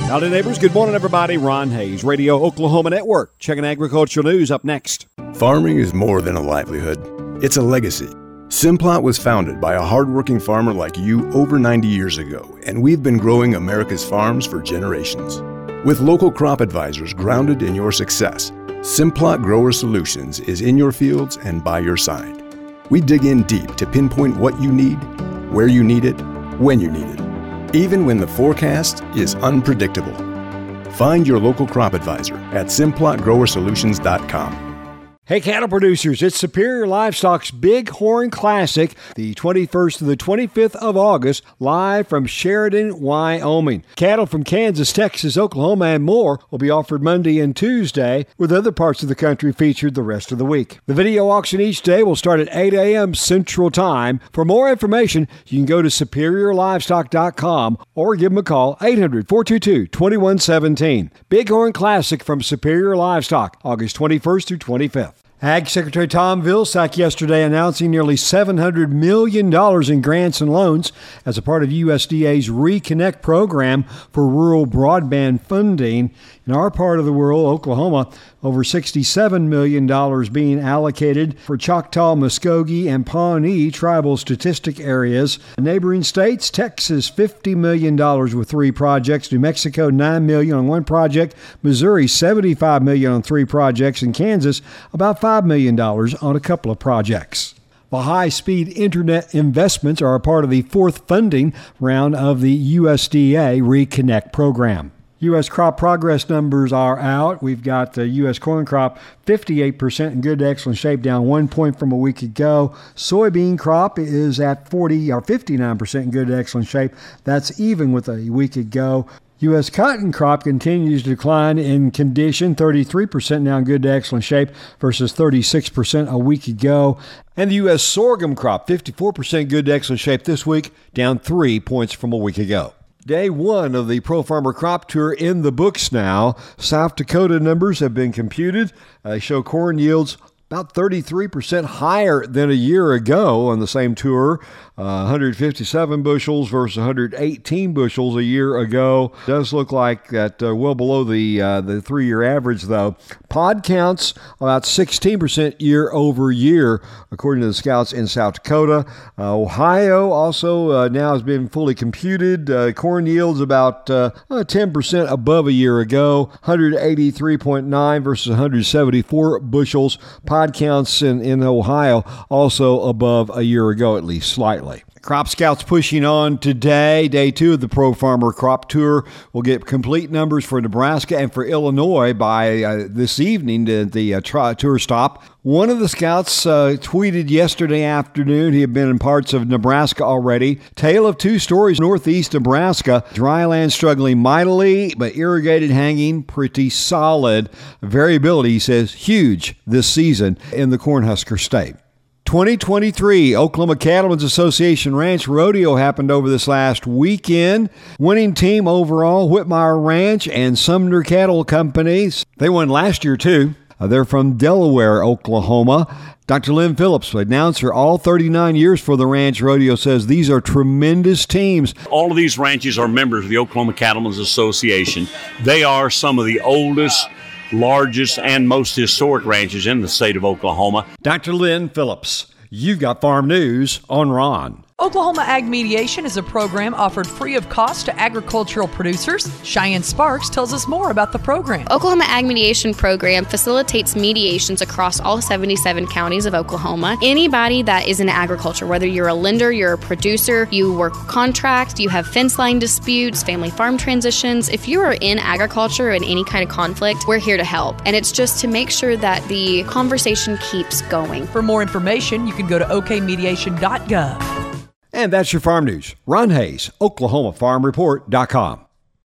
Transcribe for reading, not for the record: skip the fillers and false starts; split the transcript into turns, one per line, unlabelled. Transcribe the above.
Howdy, neighbors. Good morning, everybody. Ron Hayes, Radio Oklahoma Network. Checking agricultural news up next.
Farming is more than a livelihood. It's a legacy. Simplot was founded by a hardworking farmer like you over 90 years ago, and we've been growing America's farms for generations. With local crop advisors grounded in your success, Simplot Grower Solutions is in your fields and by your side. We dig in deep to pinpoint what you need, where you need it, when you need it, even when the forecast is unpredictable. Find your local crop advisor at SimplotGrowerSolutions.com.
Hey, cattle producers, it's Superior Livestock's Bighorn Classic, the 21st to the 25th of August, live from Sheridan, Wyoming. Cattle from Kansas, Texas, Oklahoma, and more will be offered Monday and Tuesday, with other parts of the country featured the rest of the week. The video auction each day will start at 8 a.m. Central Time. For more information, you can go to SuperiorLivestock.com or give them a call, 800-422-2117. Bighorn Classic from Superior Livestock, August 21st through 25th. Ag Secretary Tom Vilsack yesterday announcing nearly $700 million in grants and loans as a part of USDA's Reconnect program for rural broadband funding. In our part of the world, Oklahoma, over $67 million being allocated for Choctaw, Muskogee, and Pawnee tribal statistic areas. Neighboring states, Texas, $50 million with 3 projects. New Mexico, $9 million on 1 project. Missouri, $75 million on 3 projects. And Kansas, about $5 million on a couple of projects. The high-speed internet investments are a part of the 4th funding round of the USDA Reconnect program. U.S. crop progress numbers are out. We've got the U.S. corn crop 58% in good to excellent shape, down 1 point from a week ago. Soybean crop is at 59% in good to excellent shape. That's even with a week ago. U.S. cotton crop continues to decline in condition, 33% now in good to excellent shape versus 36% a week ago. And the U.S. sorghum crop, 54% good to excellent shape this week, down 3 points from a week ago. Day 1 of the Pro Farmer Crop Tour in the books now. South Dakota numbers have been computed. They show corn yields about 33% higher than a year ago on the same tour. 157 bushels versus 118 bushels a year ago. Does look like that well below the 3-year average, though. Pod counts about 16% year over year, according to the scouts in South Dakota. Ohio also now has been fully computed. Corn yields about 10% above a year ago. 183.9 versus 174 bushels. Pod counts in Ohio also above a year ago, at least slightly. Crop Scouts pushing on today. Day 2 of the Pro Farmer Crop Tour. We'll get complete numbers for Nebraska and for Illinois by this evening at the tour stop. One of the scouts tweeted yesterday afternoon he had been in parts of Nebraska already. Tale of 2 stories, northeast Nebraska. Dry land struggling mightily, but irrigated hanging pretty solid. Variability, he says, huge this season in the Cornhusker State. 2023 Oklahoma Cattlemen's Association Ranch Rodeo happened over this last weekend. Winning team overall, Whitmire Ranch and Sumner Cattle Companies. They won last year, too. They're from Delaware, Oklahoma. Dr. Lynn Phillips, announcer all 39 years for the Ranch Rodeo, says these are tremendous teams.
All of these ranches are members of the Oklahoma Cattlemen's Association. They are some of the oldest, largest, and most historic ranches in the state of Oklahoma.
Dr. Lynn Phillips, you've got farm news on Ron.
Oklahoma Ag Mediation is a program offered free of cost to agricultural producers. Cheyenne Sparks tells us more about the program.
Oklahoma Ag Mediation program facilitates mediations across all 77 counties of Oklahoma. Anybody that is in agriculture, whether you're a lender, you're a producer, you work contract, you have fence line disputes, family farm transitions, if you are in agriculture in any kind of conflict, we're here to help. And it's just to make sure that the conversation keeps going.
For more information, you can go to okmediation.gov.
And that's your farm news. Ron Hayes, OklahomaFarmReport.com.